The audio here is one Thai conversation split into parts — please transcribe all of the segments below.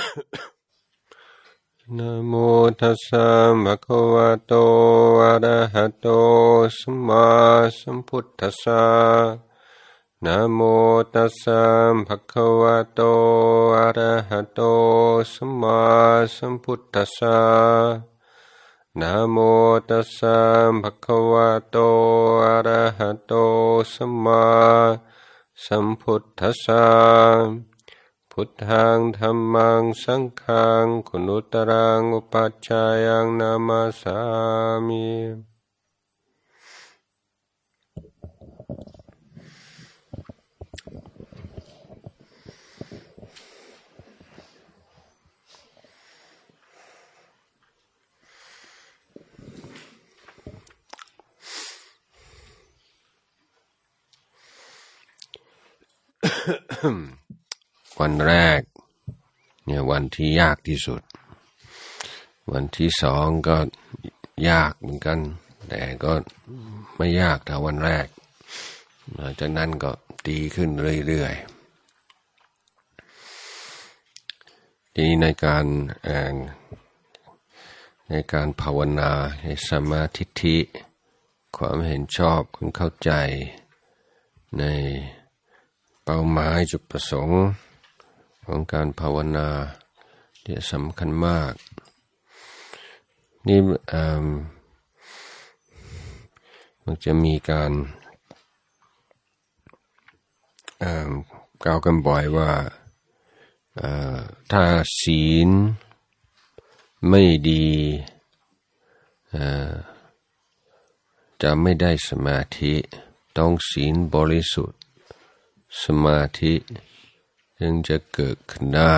นะโมตัสสะภะคะวะโตอะระหะโตสัมมาสัมพุทธัสสะนะโมตัสสะภะคะวะโตอะระหะโตสัมมาสัมพุทธัสสะนะโมตัสสะภะคะวะโตอะระหะโตสัมมาสัมพุทธัสสะพุทธังธัมมังสังฆังคุณุตรังอุปัชฌายังนามาสามิวันแรกเนี่ยวันที่ยากที่สุดวันที่สองก็ยากเหมือนกันแต่ก็ไม่ยากเท่าวันแรกหลังจากนั้นก็ดีขึ้นเรื่อยๆทีนี้ในการภาวนาในสัมมาทิฏฐิความเห็นชอบความเข้าใจในเป้าหมายจุดประสงค์ของการภาวนาที่สำคัญมากนี่มันจะมีการกล่าวกันบ่อยว่าถ้าศีลไม่ดีจะไม่ได้สมาธิต้องศีลบริสุทธิ์สมาธิจึงจะเกิดขึ้นได้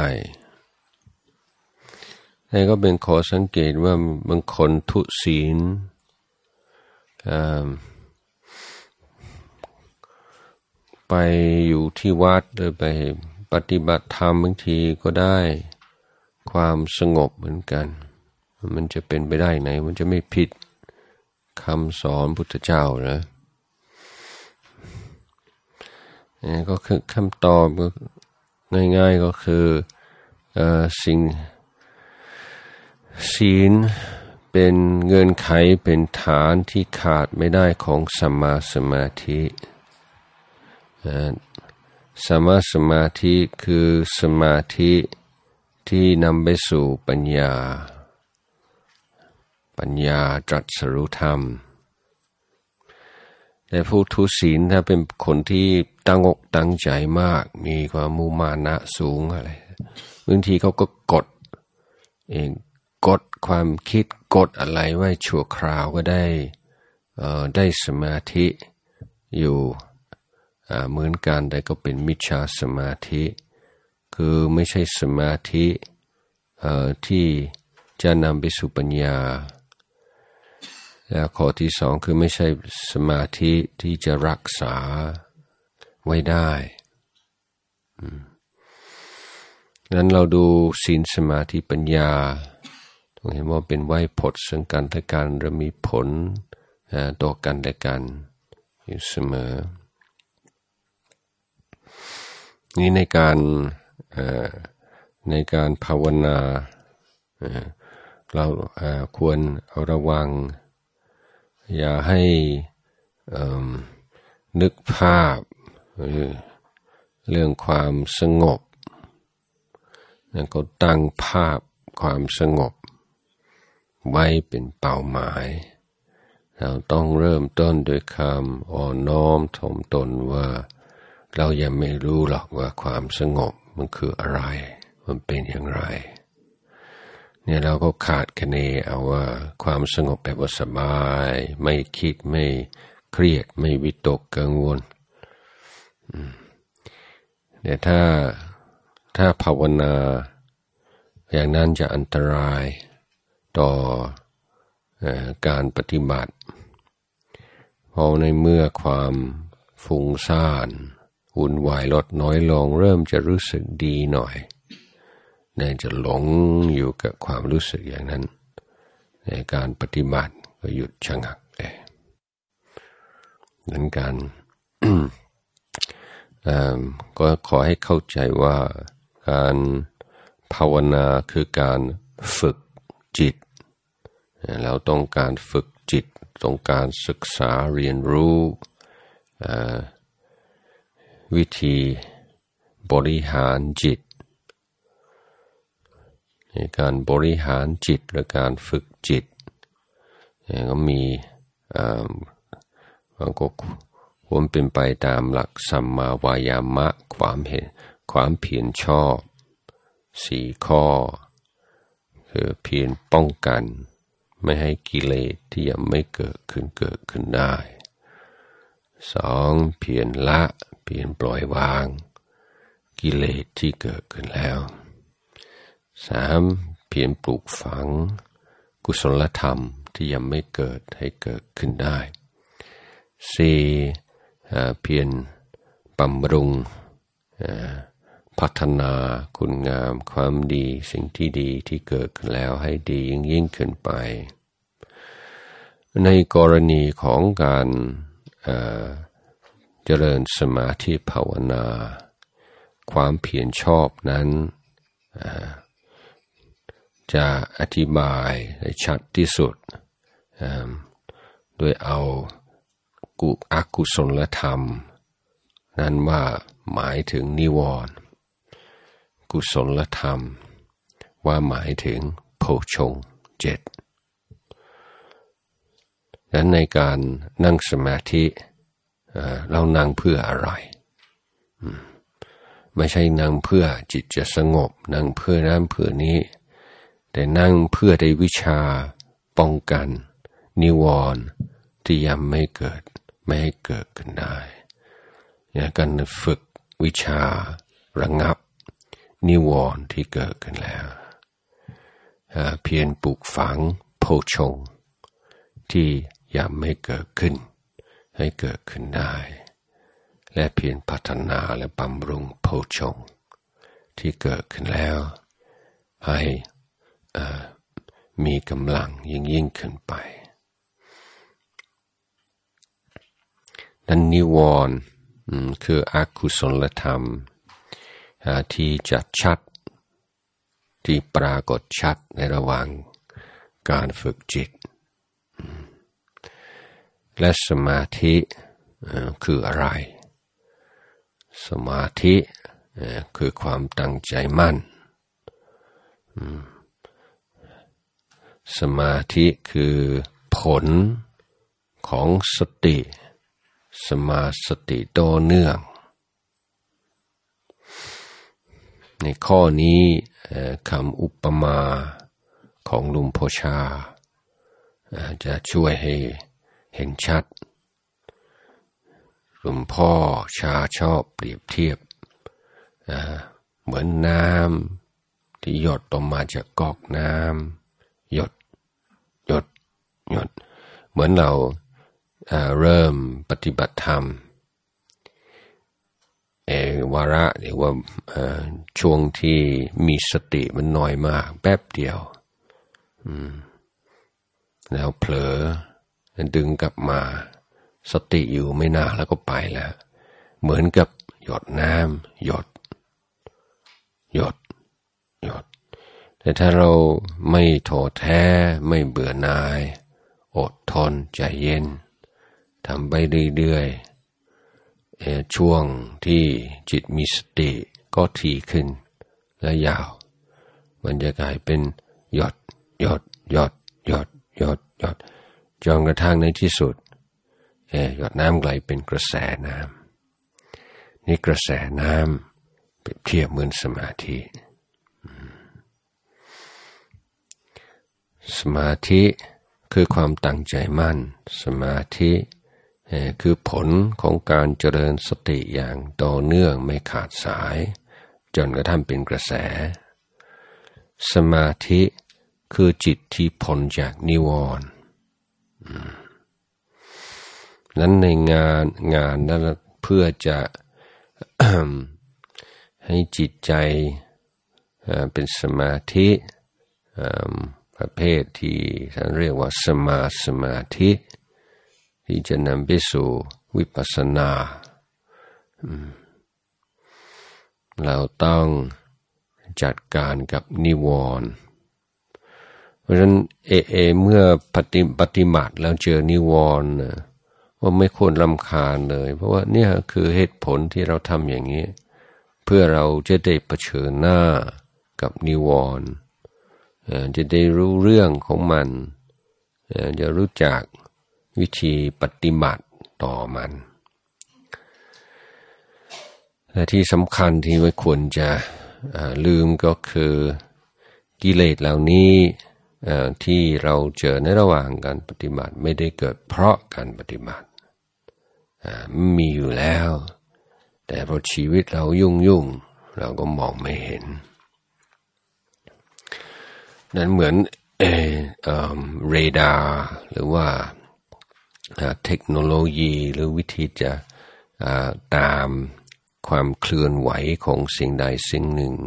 แต่ก็เป็นข้อสังเกตว่าบางคนทุศีลไปอยู่ที่วัดหรือไปปฏิบัติธรรมบางทีก็ได้ความสงบเหมือนกันมันจะเป็นไปได้ไหนมันจะไม่ผิดคำสอนพุทธเจ้านะก็คือคำตอบก็ง่ายๆก็คือศีลเป็นเงื่อนไขเป็นฐานที่ขาดไม่ได้ของสัมมาสมาธิสัมมาสมาธิคือสมาธิที่นำไปสู่ปัญญาตรัสรู้ธรรมแต่ผู้ทุศีลถ้าเป็นคนที่ตั้งอกตั้งใจมากมีความมุมานะสูงอะไรบางทีเขาก็กดความคิดกดอะไรไว้ชั่วคราวก็ได้สมาธิอยู่เหมือนกันแต่ก็เป็นมิจฉาสมาธิคือไม่ใช่สมาธิที่จะนำไปสู่ปัญญาและข้อที่สองคือไม่ใช่สมาธิที่จะรักษาไว้ได้งั้นเราดูศีลสมาธิปัญญาต้องเห็นว่าเป็นไวยพจน์ซึ่งกันและกันและมีผลต่อกันและกันอยู่เสมอนี่ในการภาวนาเราควรเอาระวังอย่าให้นึกภาพเรื่องความสงบแล้วก็ตั้งภาพความสงบไว้เป็นเป้าหมายเราต้องเริ่มต้นโดยคำอ่อนน้อมถ่อมตนว่าเรายังไม่รู้หรอกว่าความสงบมันคืออะไรมันเป็นอย่างไรเนี่ยเราก็ขาดคะเนเอาว่าความสงบแบบว่าสบายไม่คิดไม่เครียดไม่วิตกกังวลแต่ถ้าภาวนาอย่างนั้นจะอันตรายต่อการปฏิบัติเพราะในเมื่อความฟุ้งซ่านวุ่นวายลดน้อยลงเริ่มจะรู้สึกดีหน่อยน่าจะหลงอยู่กับความรู้สึกอย่างนั้นในการปฏิบัติก็หยุดชะงักเลยเหมือนกัน ก็ขอให้เข้าใจว่าการภาวนาคือการฝึกจิตเราต้องการฝึกจิตต้องการศึกษาเรียนรู้วิธีบริหารจิตในการบริหารจิตหรือการฝึกจิตก็มีมันก็ควรเป็นไปตามหลักสัมมาวายามะความเพียรชอบ4ข้อคือเพียรป้องกันไม่ให้กิเลสที่ยังไม่เกิดขึ้นได้2เพียรละเพียรปล่อยวางกิเลสที่เกิดขึ้นแล้ว3เพียรปลูกฝังกุศลธรรมที่ยังไม่เกิดให้เกิดขึ้นได้4เพียรบำรุงพัฒนาคุณงามความดีสิ่งที่ดีที่เกิดขึ้นแล้วให้ดียิ่งขึ้นไปในกรณีของการเจริญสมาธิภาวนาความเพียรชอบนั้นจะอธิบายให้ชัดที่สุดโดยเอาอกุศลธรรมนั้นว่าหมายถึงนิวรณ์กุศลธรรมว่าหมายถึงโพชฌงค์7ดังนั้นในการนั่งสมาธิเรานั่งเพื่ออะไรไม่ใช่นั่งเพื่อจิตจะสงบนั่งเพื่อนั้นเพื่อนี้แต่นั่งเพื่อได้วิชาป้องกันนิวรณ์ที่ยังไม่เกิดไม่ให้เกิดขึ้นได้การฝึกวิชาระงับนิวรณ์ที่เกิดขึ้นแล้วเพียรปลูกฝังโพชฌงค์ที่ยังไม่เกิดขึ้นให้เกิดขึ้นได้และเพียรพัฒนาและบำรุงโพชฌงค์ที่เกิดขึ้นแล้วให้มีกำลังยิ่งขึ้นไปนั้นนิวรณ์คืออกุศลธรรมที่จะชัดที่ปรากฏชัดในระหว่างการฝึกจิตและสมาธิคืออะไรสมาธิคือความตั้งใจมั่นสมาธิคือผลของสติสมาสติต่อเนื่องในข้อนี้คำอุปมาของหลวงพ่อชาจะช่วยให้เห็นชัดหลวงพ่อชาชอบเปรียบเทียบเหมือนน้ำที่หยดออกมาจากก๊อกน้ำหยดเหมือนเราเริ่มปฏิบัติธรรมวาระหรือว่าช่วงที่มีสติมันน้อยมากแป๊บเดียวแล้วเผลอดึงกลับมาสติอยู่ไม่นานแล้วก็ไปแล้วเหมือนกับหยดน้ำหยดแต่ถ้าเราไม่ท้อแท้ไม่เบื่อหน่ายอดทนใจเย็นทำไปเรื่อยๆช่วงที่จิตมีสติก็ถี่ขึ้นและยาวมันจะกลายเป็นหยดจนกระทั่งในที่สุดหยดน้ำกลายเป็นกระแสน้ำนี่กระแสน้ำเปรียบเทียบเหมือนสมาธิสมาธิคือความตั้งใจมั่นสมาธิคือผลของการเจริญสติอย่างต่อเนื่องไม่ขาดสายจนกระทั่งเป็นกระแสสมาธิคือจิตที่พ้นจากนิวรณ์นั้นในงานนั้นเพื่อจะ ให้จิตใจเป็นสมาธิประเภทที่ท่านเรียกว่าสมาธิที่จะนำไปสู่วิปัสสนาเราต้องจัดการกับนิวรณ์เพราะฉะนั้นเมื่อปฏิบัติแล้วเจอนิวรณ์ว่าไม่ควรรำคาญเลยเพราะว่าเนี่ยคือเหตุผลที่เราทำอย่างนี้เพื่อเราจะได้เผชิญหน้ากับนิวรณ์จะได้รู้เรื่องของมันจะรู้จักวิธีปฏิบัติต่อมันและที่สำคัญที่ไม่ควรจะลืมก็คือกิเลสเหล่านี้ที่เราเจอในระหว่างการปฏิบัติไม่ได้เกิดเพราะการปฏิบัติมีอยู่แล้วแต่เพราะชีวิตเรายุ่งเราก็มองไม่เห็นนั้นเหมือนเรดาร์หรือว่าเทคโนโลยีหรือวิธีจะตามความเคลื่อนไหวของสิ่งใดสิ่งหนึ่ง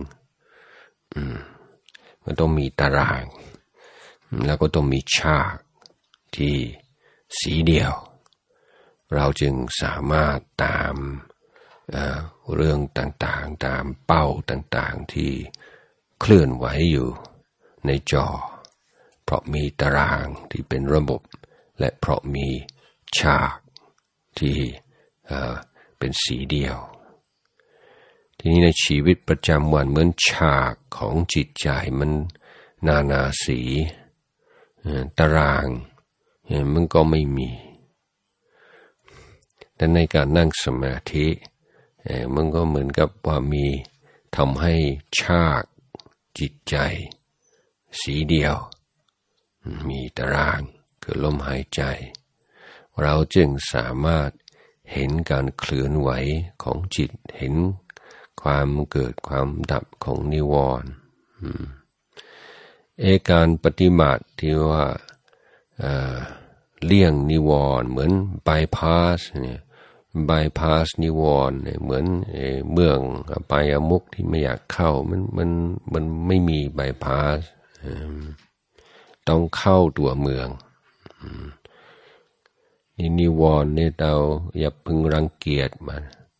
มันต้องมีตารางแล้วก็ต้องมีฉากที่สีเดียวเราจึงสามารถตามเรื่องต่างๆตามเป้าต่างๆที่เคลื่อนไหวอยู่ในจอเพราะมีตารางที่เป็นระบบและเพราะมีฉากที่เป็นสีเดียวทีนี้ในชีวิตประจำวันเหมือนฉากของจิตใจมันนาสีตารางมันก็ไม่มีแต่ในการนั่งสมาธิมันก็เหมือนกับว่ามีทำให้ฉากจิตใจสีเดียวมีตารางคือลมหายใจเราจึงสามารถเห็นการเคลื่อนไหวของจิตเห็นความเกิดความดับของนิวรณ์การปฏิบัติที่ว่าเลี่ยงนิวรณ์เหมือนบายพาสเนี่ยบายพาสนิวรณ์เหมือนเมืองอบายมุขที่ไม่อยากเข้ามันไม่มีบายพาสต้องเข้าตัวเมืองนี่นิวรณ์เนี่ยเราอย่าพึงรังเกียจมัน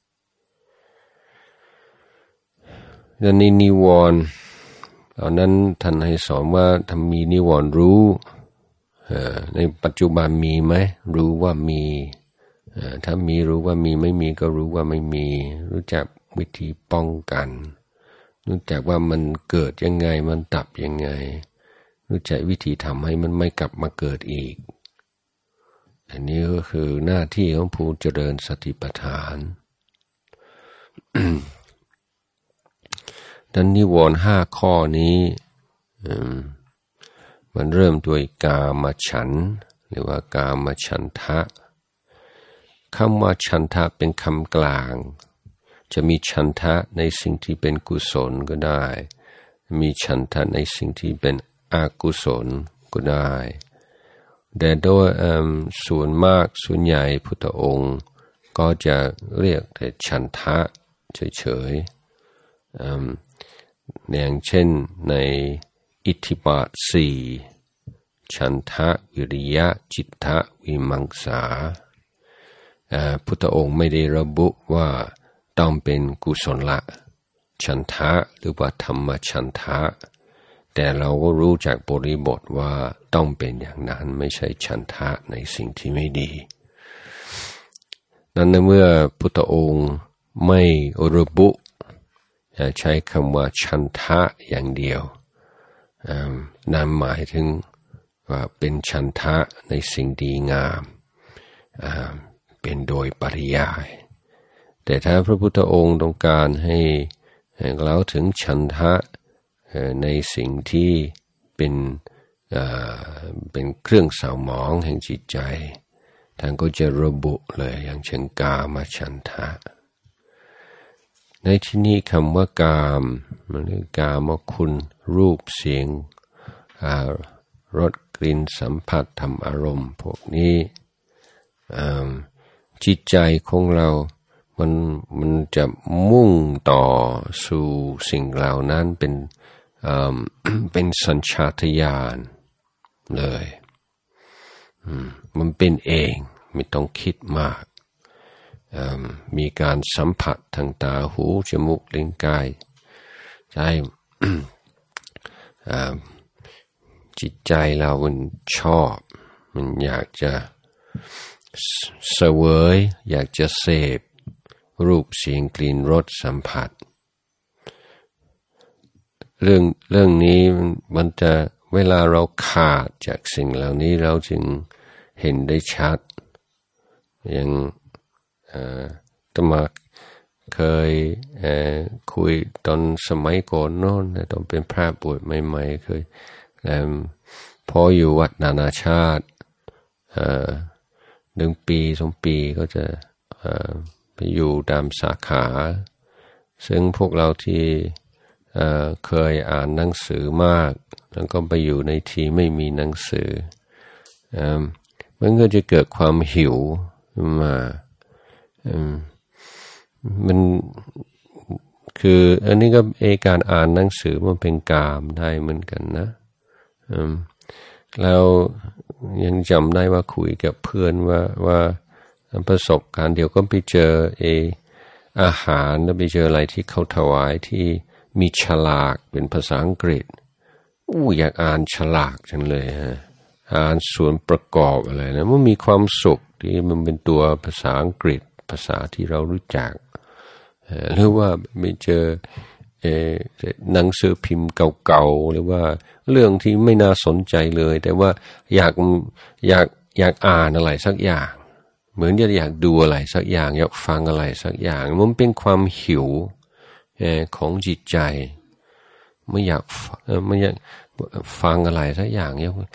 ดังนี้นิวรณ์ตอนนั้นท่านให้สอนว่าถ้ามีนิวรณ์รู้ในปัจจุบันมีไหมรู้ว่ามีถ้ามีรู้ว่ามีไม่มีก็รู้ว่าไม่มีรู้จักวิธีป้องกันรู้จักว่ามันเกิดยังไงมันดับยังไงรู้จักวิธีทำให้มันไม่กลับมาเกิดอีกอันนี้ก็คือหน้าที่ของผู้เจริญสติปัฏฐาน ดังนิวรณ์5ข้อนี้มันเริ่มด้วยกามฉันท์หรือว่ากามฉันทะคำว่าฉันทะเป็นคำกลางจะมีฉันทะในสิ่งที่เป็นกุศลก็ได้มีฉันทะในสิ่งที่เป็นอกุศลก็ได้แต่โดยส่วนมากส่วนใหญ่พุทธองค์ก็จะเรียกแต่ฉันทะเฉยๆอย่างเช่นในอิทธิบาท4ฉันทะวิริยะจิตตะวิมังสาพุทธองค์ไม่ได้ระบุว่าต้องเป็นกุศลฉันทะหรือว่าธรรมฉันทะแต่เราก็รู้จากบริบทว่าต้องเป็นอย่างนั้นไม่ใช่ฉันทะในสิ่งที่ไม่ดีนั้นเมื่อพุทธองค์ไม่ระบุใช้คำว่าฉันทะอย่างเดียวนั่นหมายถึงว่าเป็นฉันทะในสิ่งดีงามเป็นโดยปริยายแต่ถ้าพระพุทธองค์ต้องการให้กล่าวถึงฉันทะในสิ่งที่เป็นเครื่องเศร้าหมองแห่งจิตใจท่านก็จะระบุเลยอย่างเช่นกามฉันทะในที่นี้คำว่ากามมันคือกามคุณรูปเสียงรสกลิ่นสัมผัสธรรมอารมณ์พวกนี้จิตใจของเรามันจะมุ่งต่อสู่สิ่งเหล่านั้นเป็นสัญชาตญาณเลยมันเป็นเองไม่ต้องคิดมากมีการสัมผัสทางตาหูจมูกลิ้นกายใจจิตใจเรามันชอบมันอยากจะเสวยอยากจะเสพรูปเสียงกลิ่นรสสัมผัสเรื่องนี้มันจะเวลาเราขาดจากสิ่งเหล่านี้เราจึงเห็นได้ชัดอย่างตมาเคยคุยตอนสมัยก่อนโน้นตอนเป็นพระบวชใหม่ๆเคยพออยู่วัดนานาชาติ1 ปี2 ปีก็จะไปอยู่ตามสาขาซึ่งพวกเราที่เคยอ่านหนังสือมากแล้วก็ไปอยู่ในที่ไม่มีหนังสือมันก็จะเกิดความหิวมามันคืออันนี้ก็การอ่านหนังสือมันเป็นกามได้เหมือนกันนะแล้วยังจำได้ว่าคุยกับเพื่อนว่าประสบการณ์เดี๋ยวก็ไปเจออาหารแล้วไปเจออะไรที่เขาถวายที่มีฉลากเป็นภาษาอังกฤษอยากอ่านฉลากจังเลยฮะอ่านส่วนประกอบอะไรนะมันมีความสุขที่มันเป็นตัวภาษาอังกฤษภาษาที่เรารู้จักหรือว่าไปเจอหนังสือพิมพ์เก่าๆหรือว่าเรื่องที่ไม่น่าสนใจเลยแต่ว่าอยากอ่านอะไรสักอย่างเหมือนอยากดูอะไรสักอย่างอยากฟังอะไรสักอย่างมันเป็นความหิวของจิตใจไม่อยากฟังอะไรสักอย่าง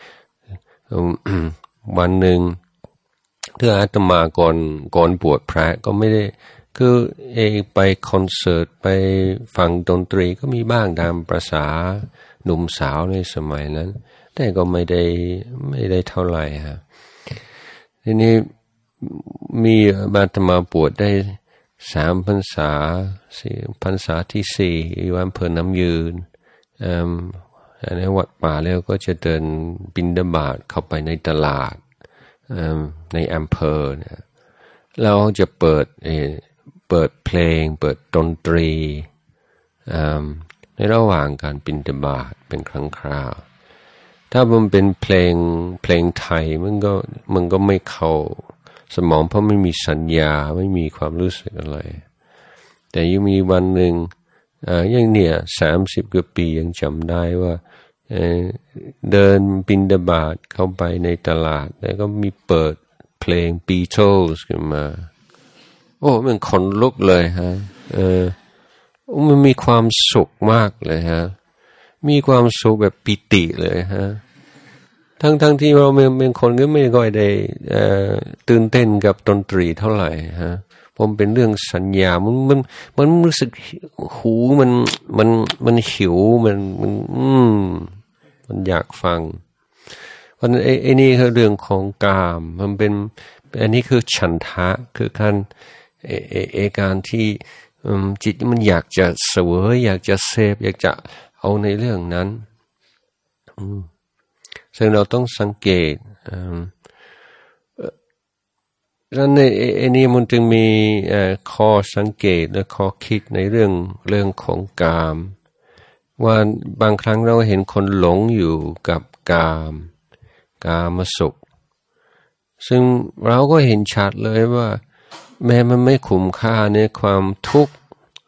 วันหนึ่งที่อาตมาก่อนบวชพระก็ไม่ได้คือไปคอนเสิร์ตไปฟังดนตรีก็มีบ้างตามประสาหนุ่มสาวในสมัยนั้นแต่ก็ไม่ได้เท่าไหร่ฮะทีนี้มีอาตมาบวชได้3 พรรษา4 พรรษาที่4วันอำเภอน้ำยืนในวัดป่าแล้วก็จะเดินบิณฑบาตเข้าไปในตลาดในอำเภอเนี่ยเราจะเปิดเพลงเปิดดนตรีในระหว่างการบิณฑบาตเป็นครั้งคราวถ้ามันเป็นเพลงไทยมันก็ไม่เข้าสมองเพราะไม่มีสัญญาไม่มีความรู้สึกอะไรแต่ยังมีวันหนึ่งอย่างเนี่ย30 กว่าปียังจำได้ว่าเดินบิณฑบาตเข้าไปในตลาดแล้วก็มีเปิดเพลง Beatles ขึ้นมาโอ้มันขนลุกเลยฮะมันมีความสุขมากเลยฮะมีความสุขแบบปิติเลยฮะทั้งที่เราเป็นคนก็ไม่ค่อยได้ตื่นเต้นกับดนตรีเท่าไหร่ฮะผมเป็นเรื่องสัญญามันรู้สึกหูมันหิวมันอยากฟังเพราะนั้นไอ้นี่คือเรื่องของกามมันเป็นอันนี้คือฉันทะคือการที่จิตมันอยากจะเสวยอยากจะเสพอยากจะเอาในเรื่องนั้นซึ่งเราต้องสังเกตดังนั้นไอ้นี่มันจึงมีข้อสังเกตและข้อคิดในเรื่องของกามว่าบางครั้งเราเห็นคนหลงอยู่กับกามสุขซึ่งเราก็เห็นชัดเลยว่าแม้มันไม่คุ้มค่าในความทุกข์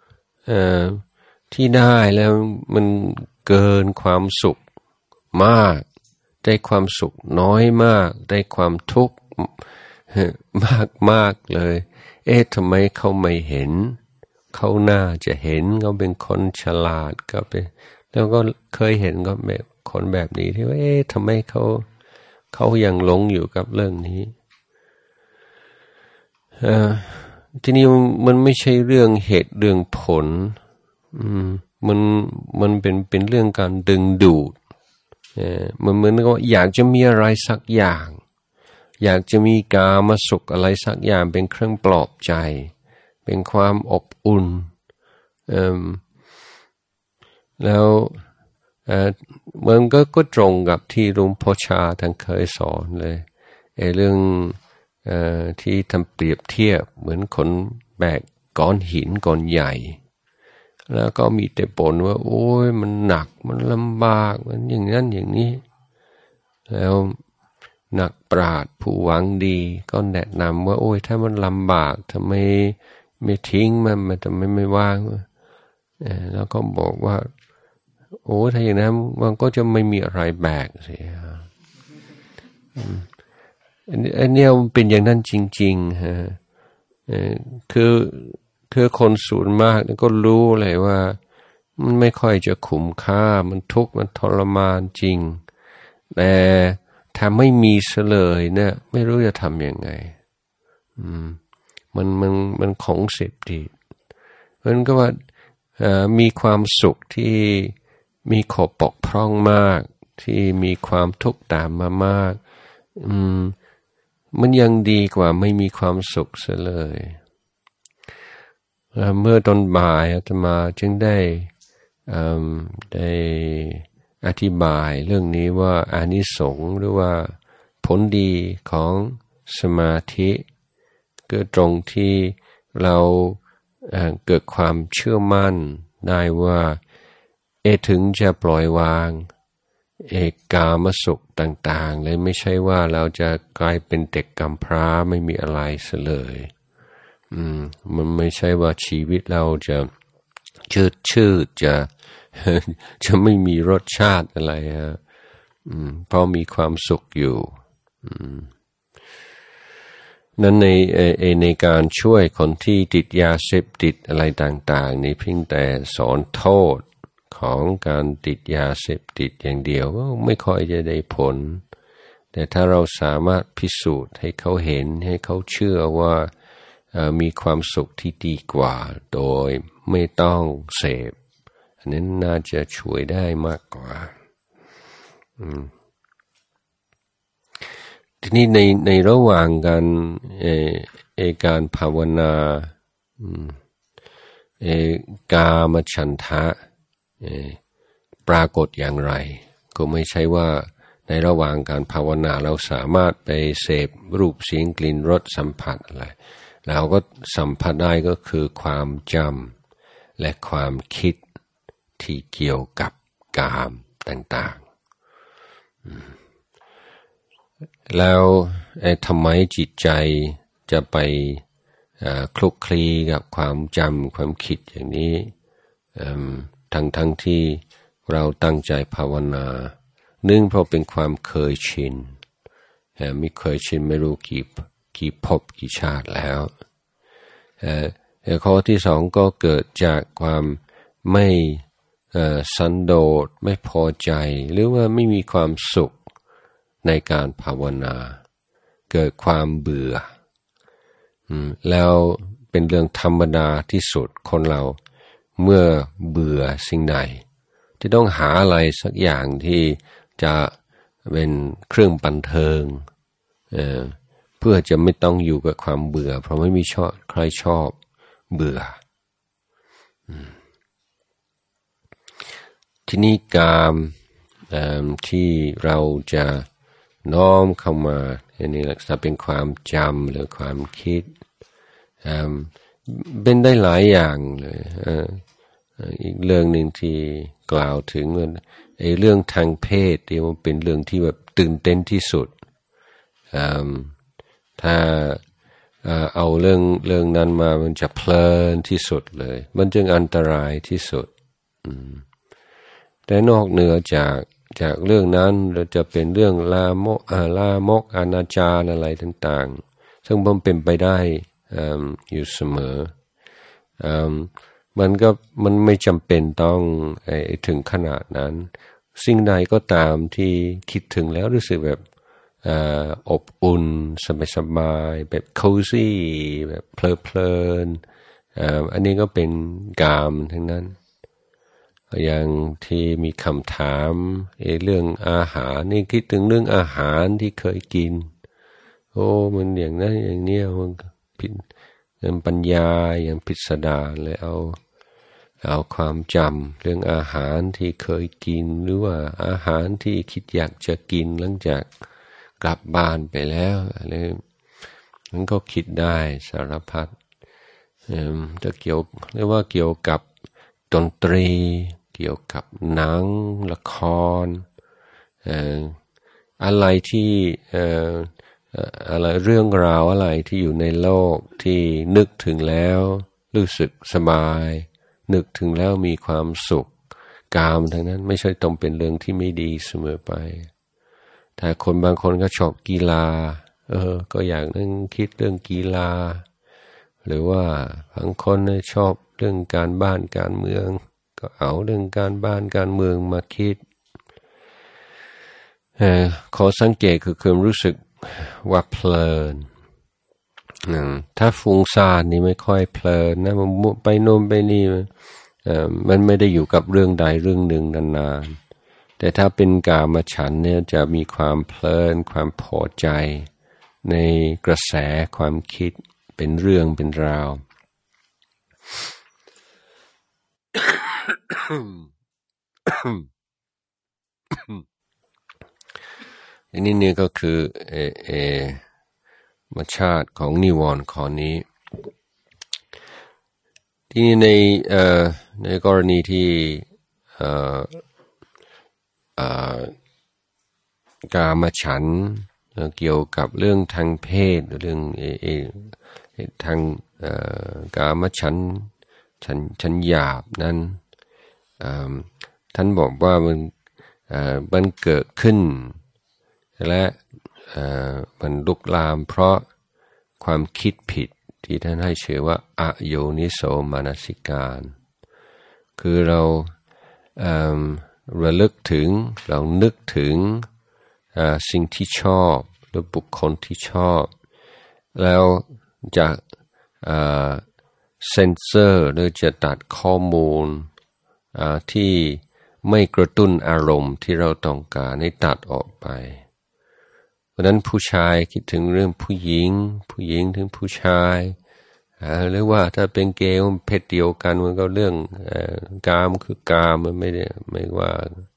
ที่ได้แล้วมันเกินความสุขมากได้ความสุขน้อยมากได้ความทุกข์มากเลยทำไมเขาไม่เห็นเขาน่าจะเห็นเขาเป็นคนฉลาดก็เป็นแล้วก็เคยเห็นก็แบบคนแบบนี้ที่ว่าทำไมเขายังหลงอยู่กับเรื่องนี้ทีนี้มันไม่ใช่เรื่องเหตุเรื่องผลมันเป็นเรื่องการดึงดูดมันเหมือนกับอยากจะมีอะไรสักอย่างอยากจะมีกามสุขอะไรสักอย่างเป็นเครื่องปลอบใจเป็นความอบอุ่นแล้วมันก็ตรงกับที่หลวงพ่อชาท่านเคยสอนเลยเรื่องที่ทำเปรียบเทียบเหมือนคนแบกก้อนหินก้อนใหญ่แล้วก็มีแต่บ่นว่าโอ้ยมันหนักมันลำบากมันอย่างนั้นอย่างนี้แล้วนักปราชญ์ผู้หวังดีก็แนะนำว่าโอ้ยถ้ามันลำบากทำไมไม่ทิ้งมันทำไมไม่วางแล้วก็บอกว่าโอ้ถ้าอย่างนั้นมันก็จะไม่มีอะไรแบกสิอันนี้มันเป็นอย่างนั้นจริงๆฮะคือคนส่วนมากก็รู้เลยว่ามันไม่ค่อยจะคุ้มค่ามันทุกข์มันทรมานจริงแต่ถ้าไม่มีเสลยเนี่ยไม่รู้จะทำยังไงมันของเสพติดมันก็ว่ามีความสุขที่มีขอบกพร่องมากที่มีความทุกข์ตามมามากมันยังดีกว่าไม่มีความสุขเสียเลยเมื่อตอนบ่ายอาตมาจึงได้อธิบายเรื่องนี้ว่าอานิสงส์หรือว่าผลดีของสมาธิก็ตรงที่เราเกิดความเชื่อมั่นได้ว่าถึงจะปล่อยวางกามสุขต่างๆเลยไม่ใช่ว่าเราจะกลายเป็นเด็กกำพร้าไม่มีอะไรเสียเลยมันไม่ใช่ว่าชีวิตเราจะชืดจะไม่มีรสชาติอะไรเพราะมีความสุขอยู่นั้นในการช่วยคนที่ติดยาเสพติดอะไรต่างๆนี่เพียงแต่สอนโทษของการติดยาเสพติดอย่างเดียวก็ไม่ค่อยจะได้ผลแต่ถ้าเราสามารถพิสูจน์ให้เขาเห็นให้เขาเชื่อว่ามีความสุขที่ดีกว่าโดยไม่ต้องเสพอันนั้นน่าจะช่วยได้มากกว่าทีนี้ในระหว่างการภาวนากามฉันทะปรากฏอย่างไรก็ไม่ใช่ว่าในระหว่างการภาวนาเราสามารถไปเสพรูปเสียงกลิ่นรสสัมผัสอะไรเราก็สัมผัสได้ก็คือความจำและความคิดที่เกี่ยวกับกามต่างๆแล้วทำไมจิตใจจะไปคลุกคลีกับความจำความคิดอย่างนี้ทั้งที่เราตั้งใจภาวนาเพราะเป็นความเคยชินมีเคยชินไม่รู้กี่ภพกี่ชาติแล้วข้อที่สองก็เกิดจากความไม่สันโดษไม่พอใจหรือว่าไม่มีความสุขในการภาวนาเกิดความเบื่อแล้วเป็นเรื่องธรรมดาที่สุดคนเราเมื่อเบื่อสิ่งใดจะต้องหาอะไรสักอย่างที่จะเป็นเครื่องบันเทิงเพื่อจะไม่ต้องอยู่กับความเบื่อเพราะไม่มีใครชอบเบื่อที่นี่กามที่เราจะน้อมเข้ามาอันนี้ลักษณะเป็นความจำหรือความคิดเป็นได้หลายอย่างเลยอีกเรื่องหนึ่งที่กล่าวถึงเรื่องทางเพศที่มันเป็นเรื่องที่แบบตื่นเต้นที่สุดถ้าเอาเรื่องนั้นมามันจะเพลินที่สุดเลยมันจึงอันตรายที่สุดแต่นอกเหนือจากเรื่องนั้นเราจะเป็นเรื่องลามกอนาจารอะไรต่างๆซึ่งมันเป็นไปได้อยู่เสมอมันไม่จำเป็นต้องถึงขนาดนั้นสิ่งใดก็ตามที่คิดถึงแล้วรู้สึกแบบอบอุ่นสบายๆแบบโคซี่แบบเพลินอันนี้ก็เป็นกามทั้งนั้นอย่างที่มีคำถามเรื่องอาหารนี่คิดถึงเรื่องอาหารที่เคยกินโอ้มันอย่างนั้นอย่างนี้มันผิดปัญญาอย่างพิสดารเลยเอาความจำเรื่องอาหารที่เคยกินหรือว่าอาหารที่คิดอยากจะกินหลังจากกลับบ้านไปแล้วอะไรมันก็คิดได้สารพัดจะเรียกว่าเกี่ยวกับดนตรีเกี่ยวกับหนังละครอะไรที่อะไรเรื่องราวอะไรที่อยู่ในโลกที่นึกถึงแล้วรู้สึกสบายนึกถึงแล้วมีความสุขกามทั้งนั้นไม่ใช่ต้องเป็นเรื่องที่ไม่ดีเสมอไปถ้าคนบางคนก็ชอบกีฬาก็อยากนั่งคิดเรื่องกีฬาหรือว่าบางคนชอบเรื่องการบ้านการเมืองก็เอาเรื่องการบ้านการเมืองมาคิดขอสังเกตคือรู้สึกว่าเพลินถ้าฟุ้งซ่านนี่ไม่ค่อยเพลินนะมันไปโน่นไปนี่มันไม่ได้อยู่กับเรื่องใดเรื่องหนึ่งนานๆแต่ถ้าเป็นกามฉันท์เนี่ยจะมีความเพลินความพอใจในกระแสความคิดเป็นเรื่องเป็นราว อันนี้เนี่ยก็คือธรรมชาติของนิวรณ์ข้อนี้ที่นี่ในกรณีที่กามฉันท์เกี่ยวกับเรื่องทางเพศเรื่องทางกามฉันท์หยาบนั้นท่านบอกว่ามันเกิดขึ้นและมันลุกลามเพราะความคิดผิดที่ท่านให้ชื่อว่าอโยนิโสมนสิการคือเราระลึกถึงเรานึกถึงสิ่งที่ชอบหรือบุคคลที่ชอบแล้วจะเซนเซอร์หรือจะตัดข้อมูลที่ไม่กระตุ้นอารมณ์ที่เราต้องการให้ตัดออกไปเพราะนั้นผู้ชายคิดถึงเรื่องผู้หญิงถึงผู้ชายหรือว่าถ้าเป็นเกย์เพศเดียวกันมันก็เรื่องกามคือกามมันไม่ว่า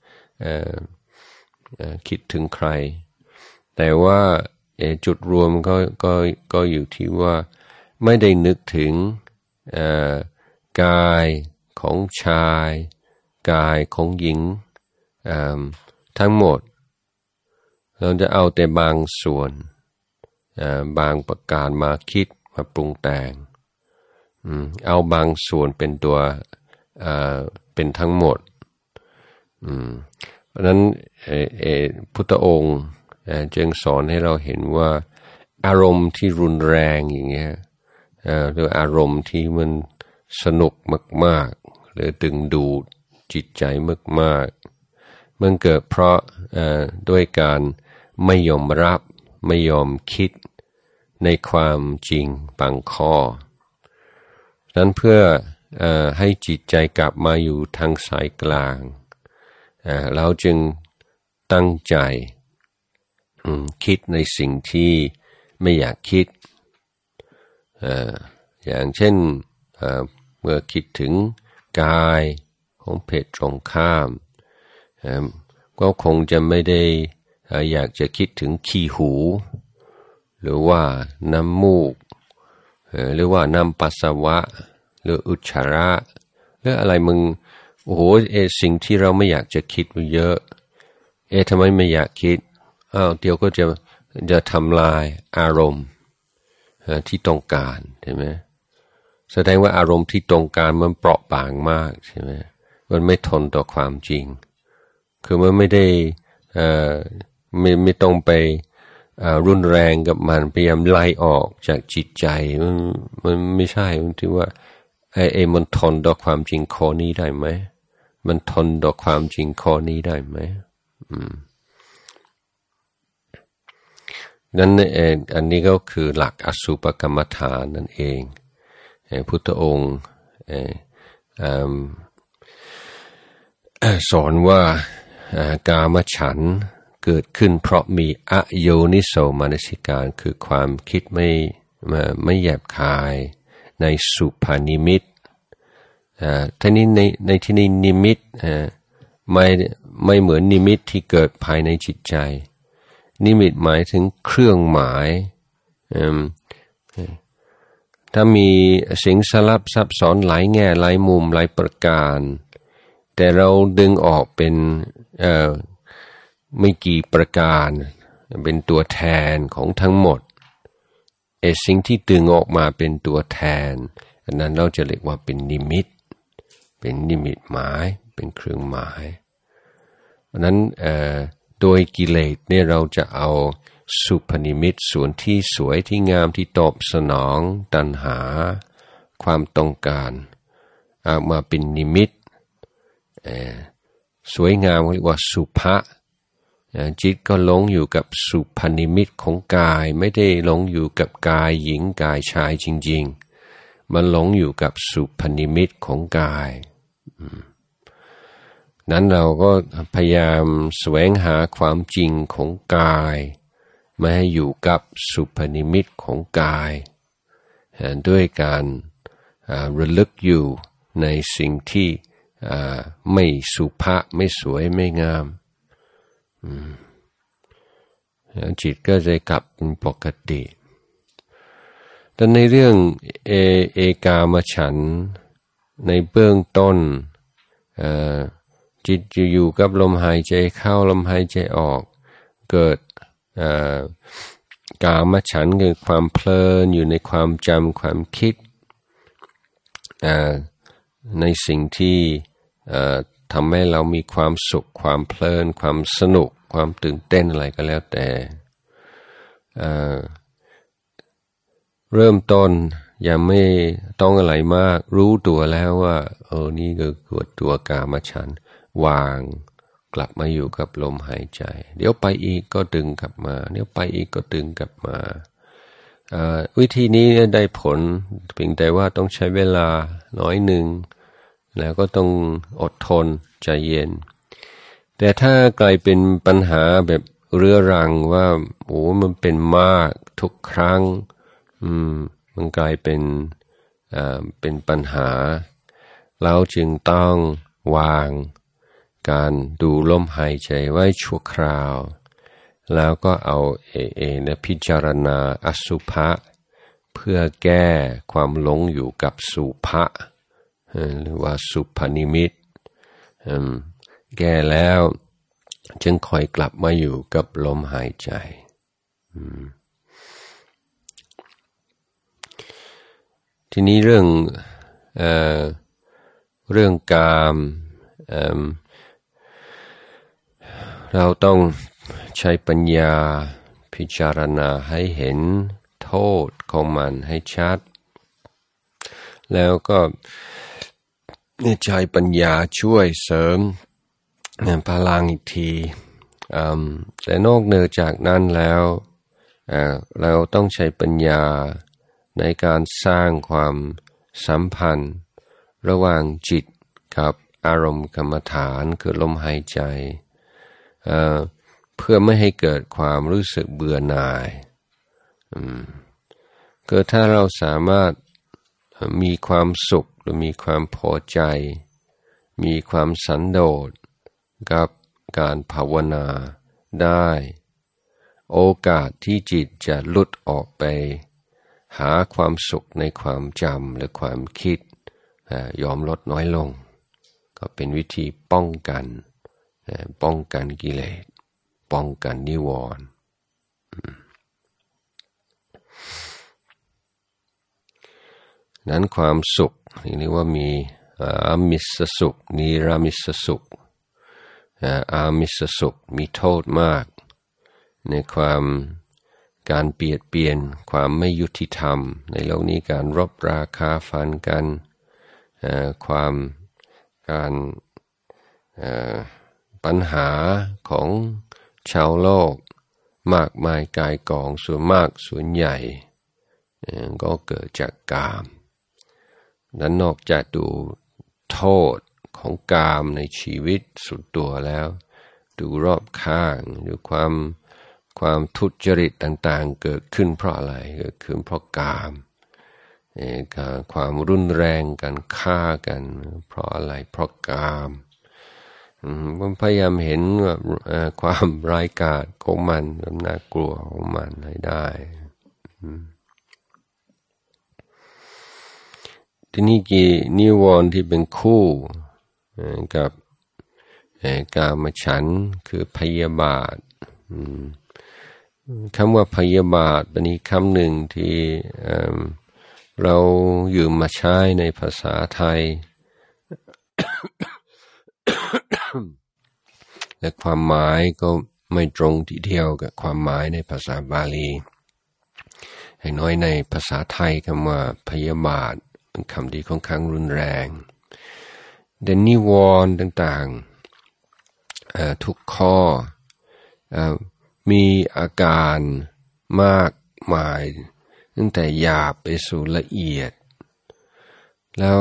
คิดถึงใครแต่ว่าจุดรวมก็อยู่ที่ว่าไม่ได้นึกถึงกายของชายกายของหญิงทั้งหมดเราจะเอาแต่บางส่วนบางประการมาคิดมาปรุงแต่งเอาบางส่วนเป็นตัวเป็นทั้งหมดเพราะนั้นพุทธองค์จึงสอนให้เราเห็นว่าอารมณ์ที่รุนแรงอย่างเงี้ยหรืออารมณ์ที่มันสนุกมากๆหรือดึงดูดจิตใจมากๆมันเกิดเพราะด้วยการไม่ยอมรับไม่ยอมคิดในความจริงบางข้อนั้นเพื่อให้จิตใจกลับมาอยู่ทางสายกลางเราจึงตั้งใจคิดในสิ่งที่ไม่อยากคิดอย่างเช่นเมื่อคิดถึงกายของเพศตรงข้ามก็คงจะไม่ได้อยากจะคิดถึงขี้หูหรือว่าน้ำมูกหรือว่าน้ำปัสสาวะหรืออุจจาระหรืออะไรมึงโอ้โหสิ่งที่เราไม่อยากจะคิดเยอะทำไมไม่อยากคิดเดี๋ยวก็จะทำลายอารมณ์ที่ต้องการใช่ไหมแสดงว่าอารมณ์ที่ต้องการมันเปราะบางมากใช่ไหมมันไม่ทนต่อความจริงคือมันไม่ได้ไม่ต้องไปรุนแรงกับมันพยายามไล่ออกจากจิตใจมันไม่ใช่มันที่ว่ามันทนต่อความจริงข้อนี้ได้ไหมมันทนต่อความจริงข้อนี้ได้ไหมนั่นอันนี้ก็คือหลักอสุปกรรมฐานนั่นเองพุทธองค์สอนว่ากามฉันท์เกิดขึ้นเพราะมีอโยนิโสมนสิการคือความคิดไม่แยบคายในสุภานิมิตท่านี้ในที่นี้นิมิตไม่เหมือนนิมิตที่เกิดภายในจิตใจนิมิตหมายถึงเครื่องหมายถ้ามีสิ่งสลับซับซ้อนหลายแง่หลายมุมหลายประการแต่เราดึงออกเป็นไม่กี่ประการเป็นตัวแทนของทั้งหมดสิ่งที่ดึงออกมาเป็นตัวแทนอันนั้นเราจะเรียกว่าเป็นนิมิตหมายเป็นเครื่องหมายเพราะนั้นโดยกิเลสเนี่ยเราจะเอาสุภนิมิตส่วนที่สวยที่งามที่ตอบสนองตัณหาความต้องการเอามาเป็นนิมิตสวยงามเรียกว่าสุภะจิตก็หลงอยู่กับสุภนิมิตของกายไม่ได้หลงอยู่กับกายหญิงกายชายจริงๆมันหลงอยู่กับสุภนิมิตของกายนั้นเราก็พยายามแสวงหาความจริงของกายไม่ให้อยู่กับสุภนิมิตของกายด้วยการระลึกอยู่ในสิ่งที่ไม่สุภะไม่สวยไม่งามจิตก็จะกลับเป็นปกติแต่ในเรื่องเอกามฉันท์ในเบื้องต้นจิตจะอยู่กับลมหายใจเข้าลมหายใจออกเกิดกามฉันท์คือความเพลินอยู่ในความจำความคิดในสิ่งที่ทำให้เรามีความสุขความเพลินความสนุกความตื่นเต้นอะไรก็แล้วแต่เริ่มต้นยังไม่ต้องอะไรมากรู้ตัวแล้วว่านี่ก็เกิดตัวกามฉันท์วางกลับมาอยู่กับลมหายใจเดี๋ยวไปอีกก็ดึงกลับมาเดี๋ยวไปอีกก็ดึงกลับมาวิธีนี้ได้ผลเพียงแต่ว่าต้องใช้เวลาน้อยหนึ่งแล้วก็ต้องอดทนใจเย็นแต่ถ้ากลายเป็นปัญหาแบบเรื้อรังว่ามันเป็นมากทุกครั้งมันกลายเป็นปัญหาเราจึงต้องวางการดูลมหายใจไว้ชั่วคราวแล้วก็เอาพิจารณาอสุภะเพื่อแก้ความหลงอยู่กับสุภะหรือว่าสุภนิมิตแก้แล้วจึงค่อยกลับมาอยู่กับลมหายใจทีนี้เรื่องกามเราต้องใช้ปัญญาพิจารณาให้เห็นโทษของมันให้ชัดแล้วก็ใช้ปัญญาช่วยเสริมพลังอีกทีแต่นอกเหนือจากนั้นแล้วเราต้องใช้ปัญญาในการสร้างความสัมพันธ์ระหว่างจิตกับอารมณ์กรรมฐานคือลมหายใจเพื่อไม่ให้เกิดความรู้สึกเบื่อหน่ายก็ถ้าเราสามารถมีความสุขหรือมีความพอใจมีความสันโดษกับการภาวนาได้โอกาสที่จิตจะหลุดออกไปหาความสุขในความจำหรือความคิดยอมลดน้อยลงก็เป็นวิธีป้องกันกิเลสป้องกันนิวรณ์นั้นความสุขเรียกว่ามีอามิสสุขนิรามิสสุขอามิสสุขมีโทษมากในความการเบียดเบียนความไม่ยุติธรรมในโลกนี้การรบราคาฟันกันการปัญหาของชาวโลกมากมายกายกองส่วนมากส่วนใหญ่ก็เกิดจากกามนั้นนอกจากดูโทษของกามในชีวิตสุดตัวแล้วดูรอบข้างดูความทุจริตต่างๆเกิดขึ้นเพราะอะไรเกิดขึ้นเพราะกามความรุนแรงกันฆ่ากันเพราะอะไรเพราะกามผมพยายามเห็นว่าความร้ายกาจของมันน่ากลัวของมันให้ได้ทีนี้นิวรณ์ที่เป็นคู่กับกามฉันท์คือพยาบาทคำว่าพยาบาทเป็นอีกคำหนึ่งที่เรายืมมาใช้ในภาษาไทย และความหมายก็ไม่ตรงทีเดียวกับความหมายในภาษาบาลีให้น้อยในภาษาไทยคำว่าพยาบาทเป็นคำที่ค่อนข้างรุนแรงแต่นิวรณ์ต่างๆทุกข้อมีอาการมากมายตั้งแต่หยาบไปสู่ละเอียดแล้ว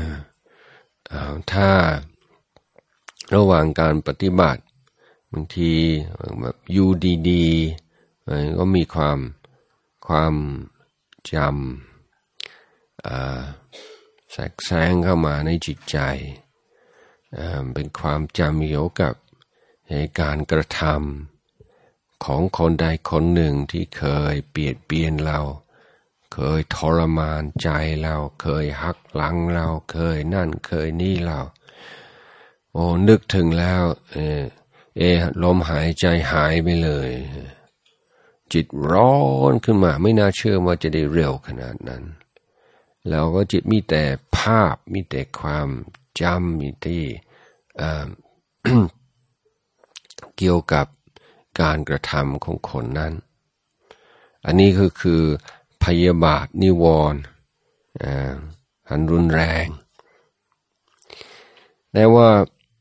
ถ้าระหว่างการปฏิบัติบางทีแบบอยู่ดีๆก็มีความจำแทรกเข้ามาในจิตใจเป็นความจำเกี่ยวกับเหตุการณ์กระทำของคนใดคนหนึ่งที่เคยเบียดเบียนเราเคยทรมานใจเราเคยหักหลังเราเคยนั่นเคยนี่เราโอ้นึกถึงแล้วลมหายใจหายไปเลยจิตร้อนขึ้นมาไม่น่าเชื่อว่าจะได้เร็วขนาดนั้นแล้วก็จิตมีแต่ภาพมีแต่ความจำมีที่เกี่ยวกับการกระทำของคนนั้นอันนี้คือพยาบาทนิวรณ์อันรุนแรงแต่ว่า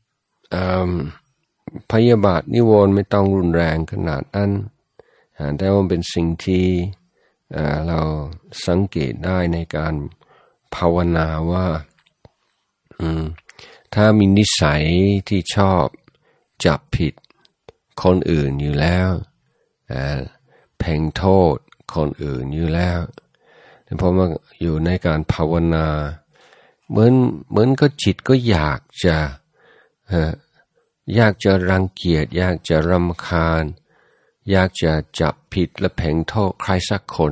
พยาบาทนิวรณ์ไม่ต้องรุนแรงขนาดนั้นแต่ว่าเป็นสิ่งที่เราสังเกตได้ในการภาวนาว่าถ้ามีนิสัยที่ชอบจับผิดคนอื่นอยู่แล้วเพ่งโทษคนอื่นอยู่แล้วพอมาอยู่ในการภาวนาเหมือนก็จิตก็อยากจะรังเกียจอยากจะรำคาญอยากจะจับผิดและเพ่งโทษใครสักคน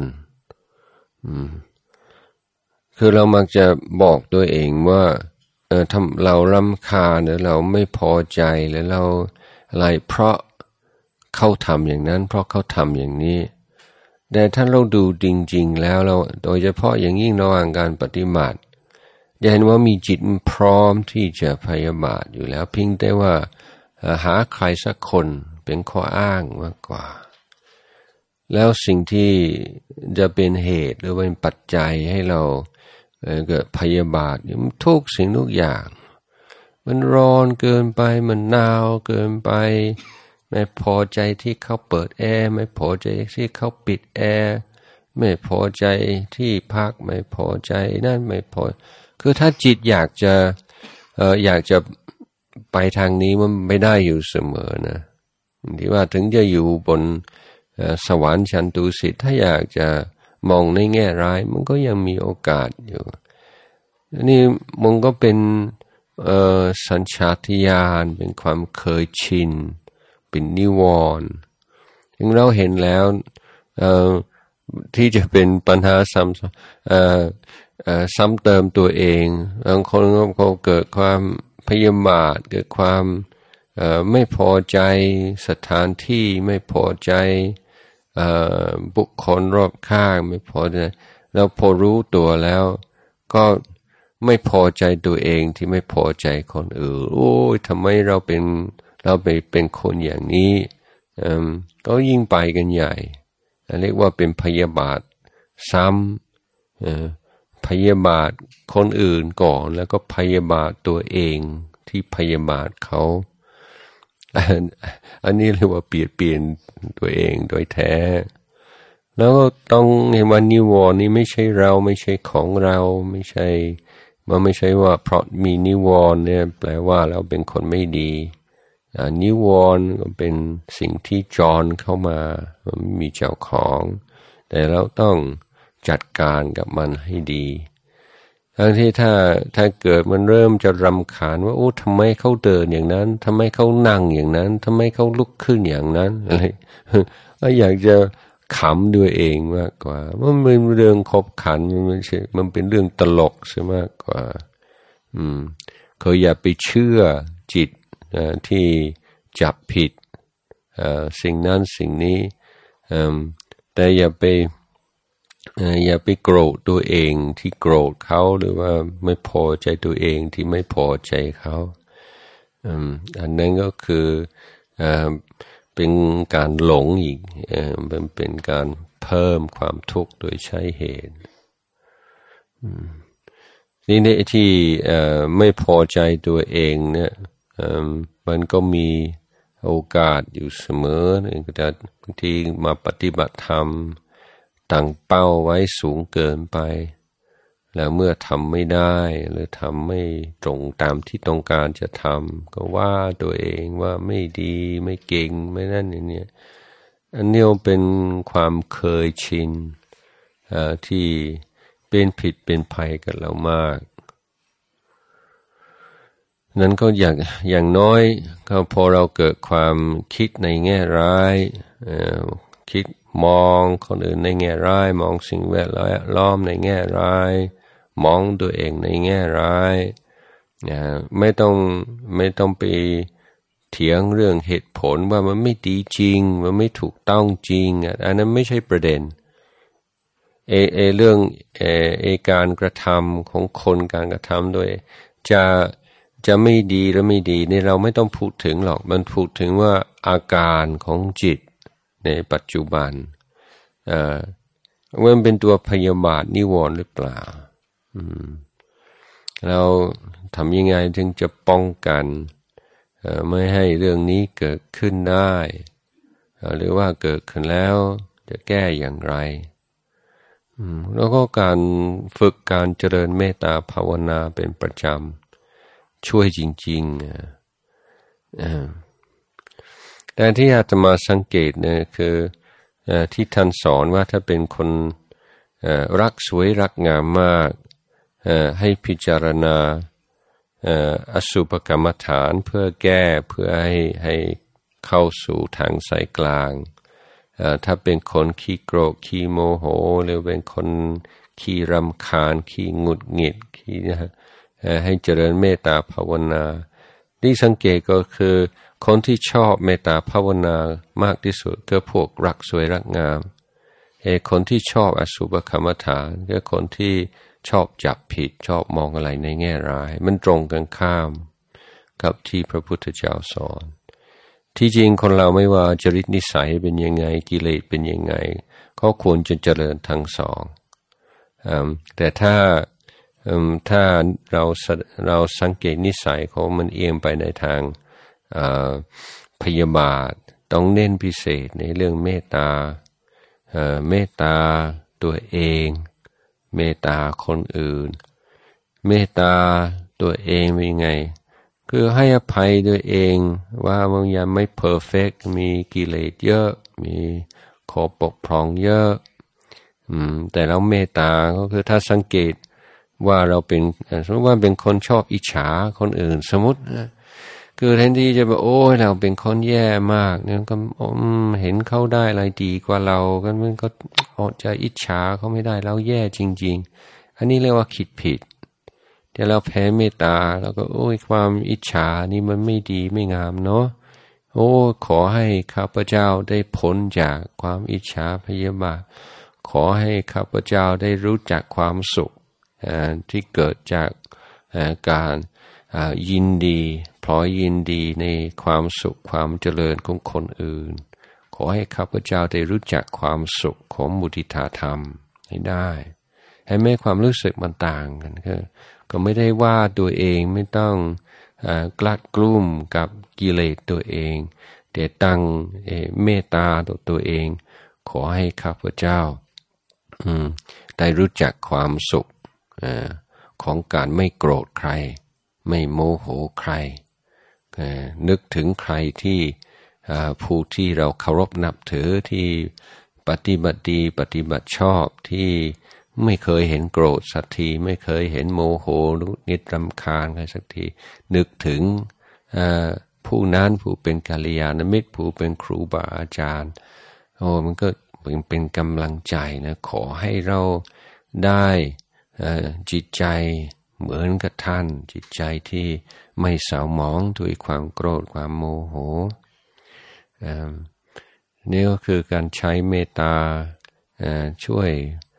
คือเรามักจะบอกตัวเองว่าถ้าเรารำคาญหรือเราไม่พอใจหรือเราอะไรเพราะเขาทำอย่างนั้นเพราะเขาทำอย่างนี้แต่ถ้าเราดูจริงๆแล้วเราโดยเฉพาะอย่างยิ่งระหว่างการปฏิบัติจะเห็นว่ามีจิตพร้อมที่จะพยาบาทอยู่แล้วเพียงแต่ว่าหาใครสักคนเป็นข้ออ้างมากกว่าแล้วสิ่งที่จะเป็นเหตุหรือเป็นปัจจัยให้เราเกิดพยาบาททุกสิ่งทุกอย่างมันร้อนเกินไปมันหนาวเกินไปไม่พอใจที่เขาเปิดแอร์ไม่พอใจที่เขาปิดแอร์ไม่พอใจที่พักไม่พอใจนั่นไม่พอคือถ้าจิตอยากจะไปทางนี้มันไม่ได้อยู่เสมอนะที่ว่าถึงจะอยู่บนสวรรค์ชั้นดุสิตถ้าอยากจะมองในแง่ร้ายมันก็ยังมีโอกาสอยู่นี่มันก็เป็นสัญชาตญาณเป็นความเคยชินเป็นนิวรณ์ถึงเราเห็นแล้วที่จะเป็นปัญหาซ้ำเติมตัวเองบางคนก็เกิดความพยาบาทเกิดความไม่พอใจสถานที่ไม่พอใจบุคคลรอบข้างไม่พอใจแล้วพอรู้ตัวแล้วก็ไม่พอใจตัวเองที่ไม่พอใจคนอื่นโอ้ยทำไมเราไปเป็นคนอย่างนี้ก็ยิ่งไปกันใหญ่เรียกว่าเป็นพยาบาทซ้ำพยาบาทคนอื่นก่อนแล้วก็พยาบาทตัวเองที่พยาบาทเขาอันนี้เรียกว่าเปลี่ยนตัวเองโดยแท้แล้วก็ต้องเห็นว่านิวรณ์นี้ไม่ใช่เราไม่ใช่ของเราไม่ใช่ว่าเพราะมีนิวรณ์เนี่ยแปลว่าเราเป็นคนไม่ดีนิวรณ์ก็เป็นสิ่งที่จรเข้ามามันไม่มีเจ้าของแต่เราต้องจัดการกับมันให้ดีทั้งที่ถ้าเกิดมันเริ่มจะรำคาญว่าโอ้ทำไมเขาเดินอย่างนั้นทำไมเขานั่งอย่างนั้นทำไมเขาลุกขึ้นอย่างนั้นอะไรอยากจะขำด้วยเองมากกว่ามันเป็นเรื่องขบขันมันไม่ใช่มันเป็นเรื่องตลกใช่มากกว่าเขาอย่าไปเชื่อจิตที่จับผิดสิ่งนั้นสิ่งนี้แต่อย่าไปโกรธตัวเองที่โกรธเขาหรือว่าไม่พอใจตัวเองที่ไม่พอใจเขาอันนั้นก็คือเป็นการหลงอีกเป็นการเพิ่มความทุกข์โดยใช้เหตุนี่ในที่ไม่พอใจตัวเองเนี่ยมันก็มีโอกาสอยู่เสมอแต่บางทีมาปฏิบัติธรรมตั้งเป้าไว้สูงเกินไปแล้วเมื่อทำไม่ได้หรือทำไม่ตรงตามที่ต้องการจะทำก็ว่าตัวเองว่าไม่ดีไม่เก่งไม่นั่นอย่างนี้อันนี้เป็นความเคยชินที่เป็นผิดเป็นภัยกับเรามากนั้นก็อย่างน้อยก็พอเราเกิดความคิดในแง่ร้ายคิดมองคนอื่นในแง่ร้ายมองสิ่งแวดล้อมในแง่ร้ายมองตัวเองในแง่ร้ายไม่ต้องไปเถียงเรื่องเหตุผลว่ามันไม่ดีจริงมันไม่ถูกต้องจริงอันนั้นไม่ใช่ประเด็นเรื่องการกระทำของคนการกระทำโดยจะไม่ดีหรือไม่ดีนี่เราไม่ต้องพูดถึงหรอกมันพูดถึงว่าอาการของจิตในปัจจุบันมันเป็นตัวพยาบาทนิวรณ์หรือเปล่าเราทำยังไงถึงจะป้องกันไม่ให้เรื่องนี้เกิดขึ้นได้หรือว่าเกิดขึ้นแล้วจะแก้อย่างไรแล้วก็การฝึกการเจริญเมตตาภาวนาเป็นประจำช่วยจริงๆแต่ที่อาตมาสังเกตเนี่ยคือที่ท่านสอนว่าถ้าเป็นคนรักสวยรักงามมากให้พิจารณาอสุภกรรมฐานเพื่อแก้เพื่อให้เข้าสู่ทางสายกลางถ้าเป็นคนขี้โกรธขี้โมโหหรือเป็นคนขี้รำคาญขี้หงุดหงิดขี้ให้เจริญเมตตาภาวนาที่สังเกตก็คือคนที่ชอบเมตตาภาวนามากที่สุดก็พวกรักสวยรักงามคนที่ชอบอสุภกรรมฐานก็คนที่ชอบจับผิดชอบมองอะไรในแง่ร้ายมันตรงกันข้ามกับที่พระพุทธเจ้าสอนที่จริงคนเราไม่ว่าจริตนิสัยเป็นยังไงกิเลสเป็นยังไงเขาควรจะเจริญทั้งสองแต่ถ้าเราสังเกตนิสัยของมันเอียงไปในทางพยาบาทต้องเน้นพิเศษในเรื่องเมตตาตัวเองเมตตาคนอื่นเมตตาตัวเองเป็นไงคือให้อภัยตัวเองว่าบางอย่างไม่เพอร์เฟกต์มีกิเลสเยอะมีข้อบกพร่องเยอะแต่เราเมตตาก็คือถ้าสังเกตว่าเราเป็นสมมติว่าเป็นคนชอบอิจฉาคนอื่นสมมติคือแทนที่จะบอกโอ้ยเราเป็นคนแย่มากเนี่ยก็เห็นเขาได้อะไรดีกว่าเราก็มันก็อดจะอิจฉาเขาไม่ได้เราแย่จริงๆอันนี้เรียกว่าคิดผิดแต่เราแผ่เมตตาแล้วก็โอ้ยความอิจฉานี่มันไม่ดีไม่งามเนาะโอ้ขอให้ข้าพเจ้าได้พ้นจากความอิจฉาพยาบาทขอให้ข้าพเจ้าได้รู้จักความสุขที่เกิดจากการยินดีพลอยยินดีในความสุขความเจริญของคนอื่นขอให้ข้าพเจ้าได้รู้จักความสุขของมุทิตาธรรมให้ได้ให้แม้ความรู้สึกมันต่างกันก็ไม่ได้ว่าตัวเองไม่ต้องกลัดกลุ้มกับกิเลสตัวเองแต่ตั้งเมตตาตัวเองขอให้ข้าพเจ้าได้รู้จักความสุขของการไม่โกรธใครไม่โมโหใครนึกถึงใครที่ผู้ที่เราเคารพนับถือที่ปฏิบัติดีปฏิบัติชอบที่ไม่เคยเห็นโกรธสักทีไม่เคยเห็นโมโหนิดรำคาญใครสักทีนึกถึงผู้นั้นผู้เป็นกัลยาณมิตรผู้เป็นครูบาอาจารย์มันก็เป็นกำลังใจนะขอให้เราได้จิตใจเหมือนกับท่านจิตใจที่ไม่เศร้าหมองด้วยความโกรธความโมโหนี่ก็คือการใช้เมตตาช่วย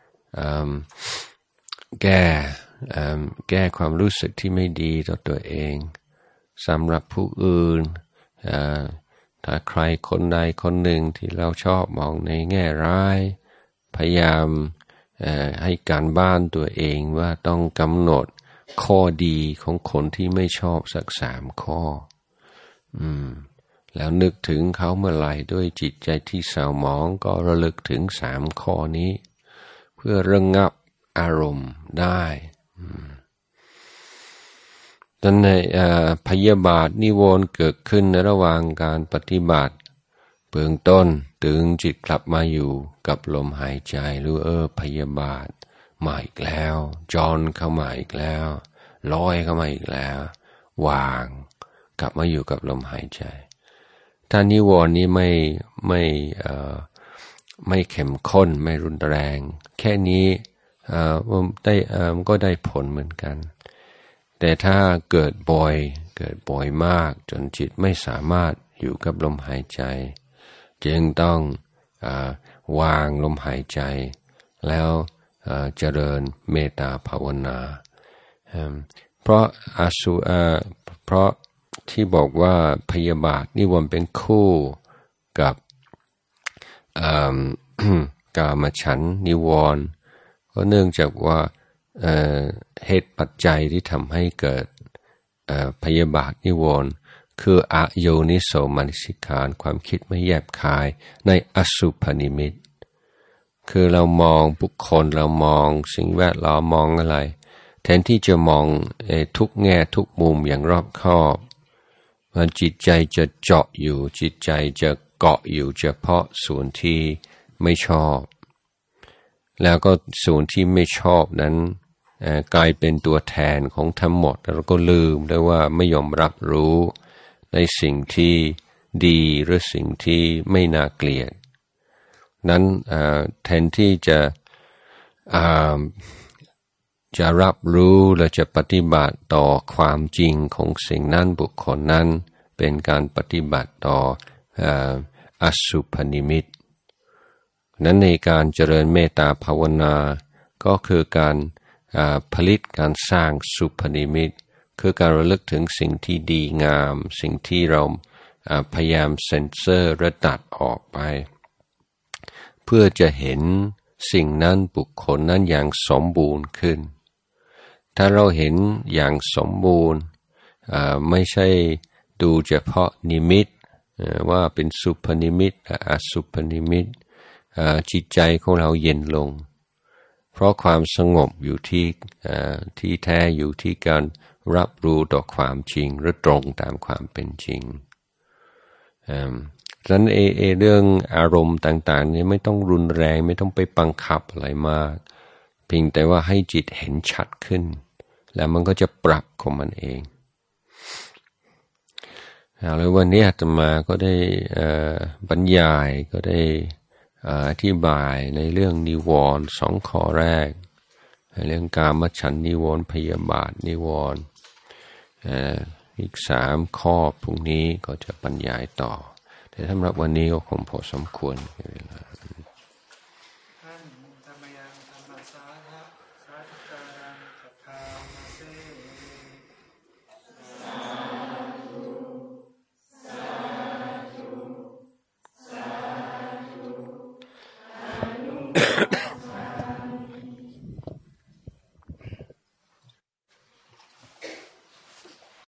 แก้ความรู้สึกที่ไม่ดีต่อตัวเองสำหรับผู้อื่นถ้าใครคนใดคนหนึ่งที่เราชอบมองในแง่ร้ายพยายามให้การบ้านตัวเองว่าต้องกำหนดข้อดีของคนที่ไม่ชอบสัก3 ข้อแล้วนึกถึงเขาเมื่อไหร่ด้วยจิตใจที่เศร้าหมองก็ระลึกถึง3 ข้อนี้เพื่อระงับอารมณ์ได้ดังนั้นพยาบาทนิวรณ์เกิดขึ้นในระหว่างการปฏิบัติเบื้องต้นดึงจิตกลับมาอยู่กับลมหายใจหรือพยาบาทมาอีกแล้วจอนเข้ามาอีกแล้วลอยเข้ามาอีกแล้ววางกลับมาอยู่กับลมหายใจถ้านิวรณ์นี้ไม่เข้มข้นไม่รุนแรงแค่นี้ก็ได้ผลเหมือนกันแต่ถ้าเกิดบ่อยมากจนจิตไม่สามารถอยู่กับลมหายใจจึงต้องวางลมหายใจแล้วเจริญเมตตาภาวนาเพราะที่บอกว่าพยาบาทนิวรณ์เป็นคู่กับกามฉันท์นิวรณ์ก็เนื่องจากว่าเหตุปัจจัยที่ทำให้เกิดพยาบาทนิวรณ์คืออโยนิโสมนสิการความคิดไม่แยบคายในอสุภนิมิตคือเรามองบุคคลเรามองสิ่งแวดล้อมมองอะไรแทนที่จะมองทุกแง่ทุกมุมอย่างรอบคอบมันจิตใจจะเจาะอยู่จิตใจจะเกาะอยู่เฉพาะส่วนที่ไม่ชอบแล้วก็ส่วนที่ไม่ชอบนั้นกลายเป็นตัวแทนของทั้งหมดแล้วก็ลืมได้ว่าไม่ยอมรับรู้ในสิ่งที่ดีหรือสิ่งที่ไม่น่าเกลียดนั้นแทนที่จะรับรู้และจะปฏิบัติต่อความจริงของสิ่งนั้นบุคคลนั้นเป็นการปฏิบัติต่ออสุภนิมิตนั้นในการเจริญเมตตาภาวนาก็คือการผลิตการสร้างสุภนิมิตคือการระลึกถึงสิ่งที่ดีงามสิ่งที่เราพยายามเซ็นเซอร์และตัดออกไปเพื่อจะเห็นสิ่งนั้นบุคคลนั้นอย่างสมบูรณ์ขึ้นถ้าเราเห็นอย่างสมบูรณ์ไม่ใช่ดูเฉพาะนิมิตว่าเป็นสุภนิมิตอสุภนิมิตจิตใจของเราเย็นลงเพราะความสงบอยู่ที่แท้อยู่ที่การรับรู้ต่อความจริงหรือตรงตามความเป็นจริงฉะนั้นเรื่องอารมณ์ต่างๆนี่ไม่ต้องรุนแรงไม่ต้องไปบังคับอะไรมากเพียงแต่ว่าให้จิตเห็นชัดขึ้นแล้วมันก็จะปรับของมันเองแล้ววันนี้อาตมาก็ได้บรรยายก็ได้อธิบายในเรื่องนิวรณ์2 ข้อแรกเรื่องกามฉันท์นิวรณ์พยาบาทนิวรณ์อีก3 ข้อพรุ่งนี้ก็จะบรรยายต่อแต่สำหรับวันนี้ก็คงพอสมควรเวลา